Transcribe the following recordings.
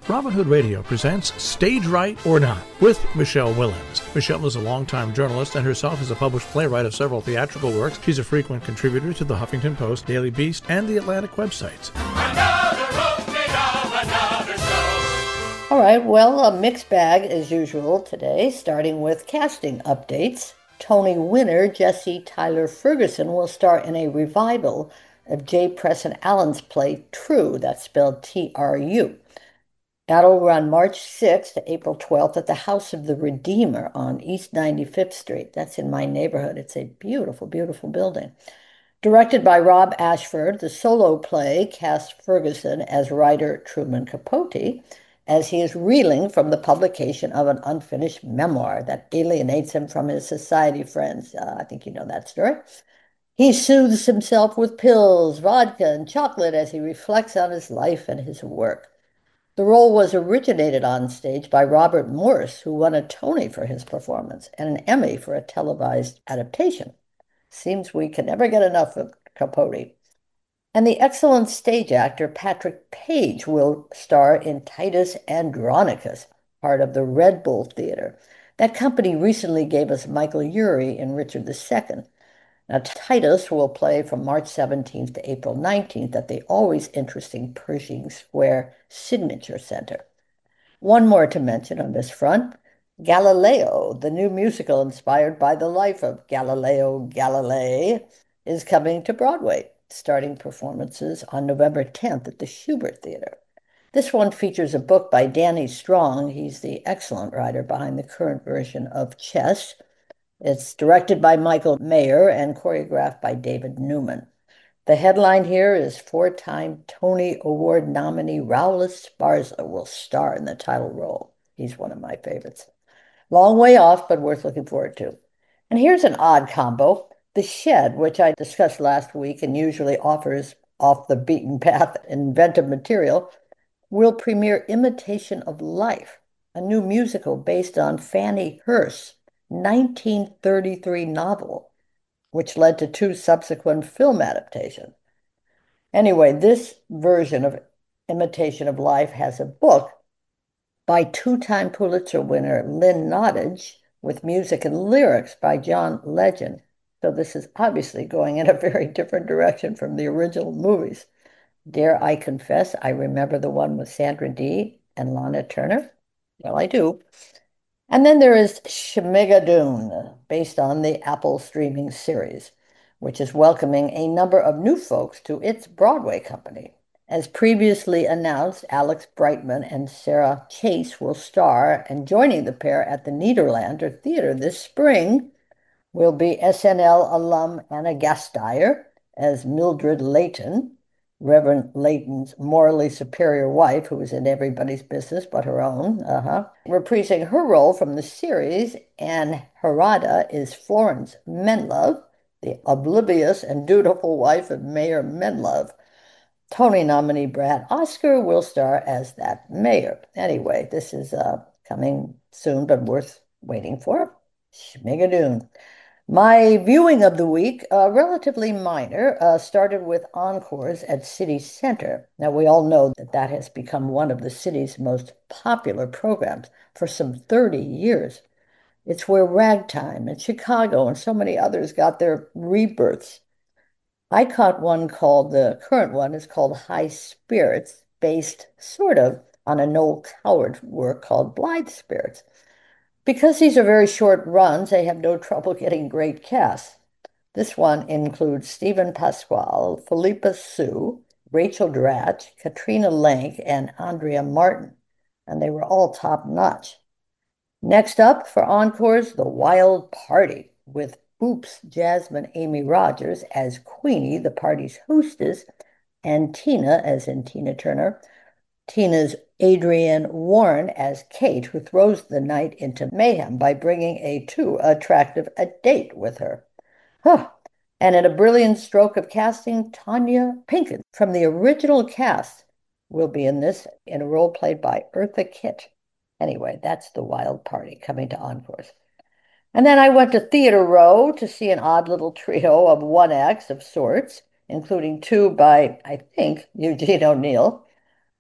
Robin Hood Radio presents Stage Right or Not with Michelle Willens. Michelle is a longtime journalist and herself is a published playwright of several theatrical works. She's a frequent contributor to the Huffington Post, Daily Beast, and the Atlantic websites. All right, well, a mixed bag as usual today, starting with casting updates. Tony winner Jesse Tyler Ferguson will star in a revival of J. Preston Allen's play True, that's spelled T-R-U. That'll run March 6th to April 12th at the House of the Redeemer on East 95th Street. That's in my neighborhood. It's a beautiful, beautiful building. Directed by Rob Ashford, the solo play cast Ferguson as writer Truman Capote, as he is reeling from the publication of an unfinished memoir that alienates him from his society friends. I think you know that story. He soothes himself with pills, vodka, and chocolate as he reflects on his life and his work. The role was originated on stage by Robert Morse, who won a Tony for his performance and an Emmy for a televised adaptation. Seems we can never get enough of Capote. And the excellent stage actor Patrick Page will star in Titus Andronicus, part of the Red Bull Theater. That company recently gave us Michael Urie in Richard II. Now, Titus will play from March 17th to April 19th at the always interesting Pershing Square Signature Center. One more to mention on this front, Galileo, the new musical inspired by the life of Galileo Galilei, is coming to Broadway, starting performances on November 10th at the Shubert Theater. This one features a book by Danny Strong. He's the excellent writer behind the current version of Chess. It's directed by Michael Mayer and choreographed by David Newman. The headline here is four-time Tony Award nominee Raul Esparza will star in the title role. He's one of my favorites. Long way off, but worth looking forward to. And here's an odd combo. The Shed, which I discussed last week and usually offers off the beaten path inventive material, will premiere Imitation of Life, a new musical based on Fannie Hurst's 1933 novel, which led to two subsequent film adaptations. Anyway, this version of Imitation of Life has a book by two-time Pulitzer winner Lynn Nottage with music and lyrics by John Legend. So this is obviously going in a very different direction from the original movies. Dare I confess, I remember the one with Sandra Dee and Lana Turner? Well, I do. And then there is Schmigadoon, based on the Apple streaming series, which is welcoming a number of new folks to its Broadway company. As previously announced, Alex Brightman and Sarah Chase will star, and joining the pair at the Nederlander Theater this spring will be SNL alum Anna Gasteyer as Mildred Layton, Reverend Layton's morally superior wife, who is in everybody's business but her own, reprising her role from the series. And Harada is Florence Menlove, the oblivious and dutiful wife of Mayor Menlove. Tony nominee Brad Oscar will star as that mayor. Anyway, this is coming soon, but worth waiting for. Schmigadoon. My viewing of the week, relatively minor, started with encores at City Center. Now, we all know that that has become one of the city's most popular programs for some 30 years. It's where Ragtime and Chicago and so many others got their rebirths. I caught one called, the current one is called High Spirits, based sort of on a Noel Coward work called Blithe Spirits. Because these are very short runs, they have no trouble getting great casts. This one includes Stephen Pasquale, Philippa Sue, Rachel Dratch, Katrina Lenk, and Andrea Martin, and they were all top-notch. Next up for encores, The Wild Party, with Oops Jasmine Amy Rogers as Queenie, the party's hostess, and Tina, as in Tina Turner, Tina's Adrienne Warren as Kate, who throws the night into mayhem by bringing a too attractive a date with her. Huh. And in a brilliant stroke of casting, Tanya Pinkett from the original cast will be in this in a role played by Eartha Kitt. Anyway, that's The Wild Party coming to encores. And then I went to Theater Row to see an odd little trio of one acts of sorts, including two by, I think, Eugene O'Neill.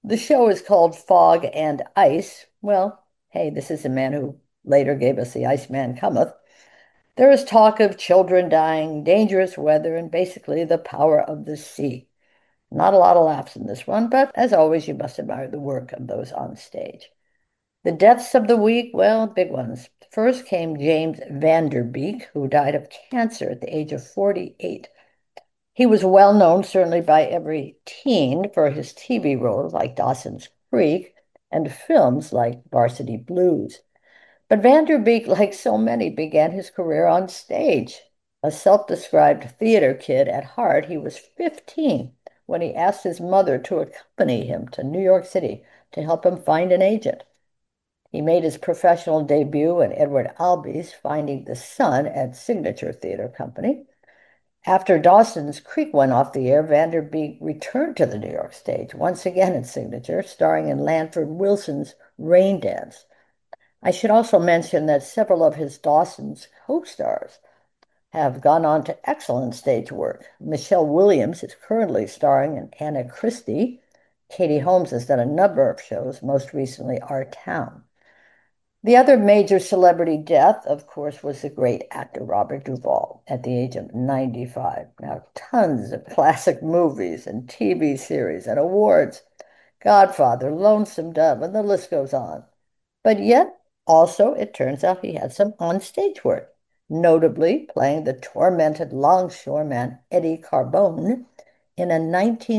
The show is called Fog and Ice. Well, hey, this is a man who later gave us The Iceman Cometh. There is talk of children dying, dangerous weather, and basically the power of the sea. Not a lot of laughs in this one, but as always, you must admire the work of those on stage. The deaths of the week, well, big ones. First came James Van Der Beek, who died of cancer at the age of 48. He was well known, certainly by every teen, for his TV roles like Dawson's Creek and films like Varsity Blues. But Van Der Beek, like so many, began his career on stage. A self-described theater kid at heart, he was 15 when he asked his mother to accompany him to New York City to help him find an agent. He made his professional debut in Edward Albee's Finding the Sun at Signature Theater Company. After Dawson's Creek went off the air, Van Der Beek returned to the New York stage, once again at Signature, starring in Lanford Wilson's Rain Dance. I should also mention that several of his Dawson's co-stars have gone on to excellent stage work. Michelle Williams is currently starring in Anna Christie. Katie Holmes has done a number of shows, most recently Our Town. The other major celebrity death, of course, was the great actor Robert Duvall at the age of 95. Now, tons of classic movies and TV series and awards, Godfather, Lonesome Dove, and the list goes on. But yet, also, it turns out he had some on-stage work, notably playing the tormented longshoreman Eddie Carbone in a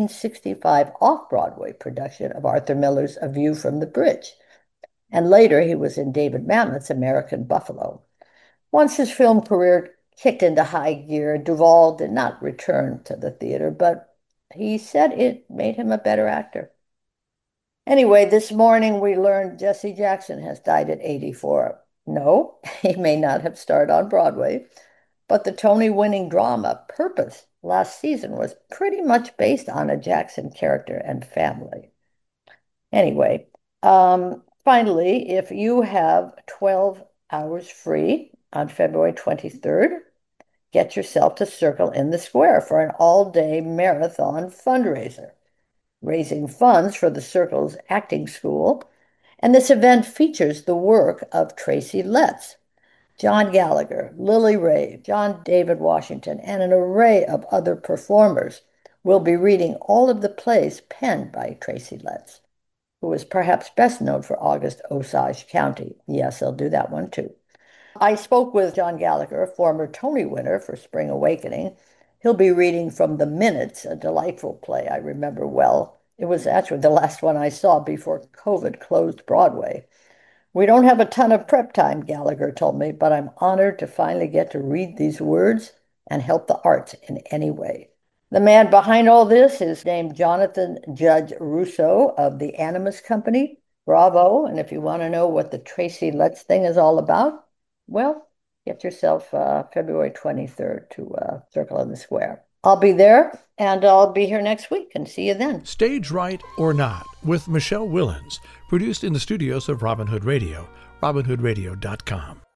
1965 off-Broadway production of Arthur Miller's A View from the Bridge. And later, he was in David Mamet's American Buffalo. Once his film career kicked into high gear, Duvall did not return to the theater, but he said it made him a better actor. Anyway, this morning we learned Jesse Jackson has died at 84. No, he may not have starred on Broadway, but the Tony-winning drama Purpose last season was pretty much based on a Jackson character and family. Anyway, finally, if you have 12 hours free on February 23rd, get yourself to Circle in the Square for an all-day marathon fundraiser, raising funds for the Circle's acting school. And this event features the work of Tracy Letts, John Gallagher, Lily Ray, John David Washington, and an array of other performers will be reading all of the plays penned by Tracy Letts, who is perhaps best known for August Osage County. Yes, I'll do that one too. I spoke with John Gallagher, a former Tony winner for Spring Awakening. He'll be reading from The Minutes, a delightful play I remember well. It was actually the last one I saw before COVID closed Broadway. We don't have a ton of prep time, Gallagher told me, but I'm honored to finally get to read these words and help the arts in any way. The man behind all this is named Jonathan Judge Russo of the Animus Company. Bravo. And if you want to know what the Tracy Letts thing is all about, well, get yourself February 23rd to Circle in the Square. I'll be there, and I'll be here next week, and see you then. Stage Right or Not with Michelle Willens, produced in the studios of Robin Hood Radio, robinhoodradio.com.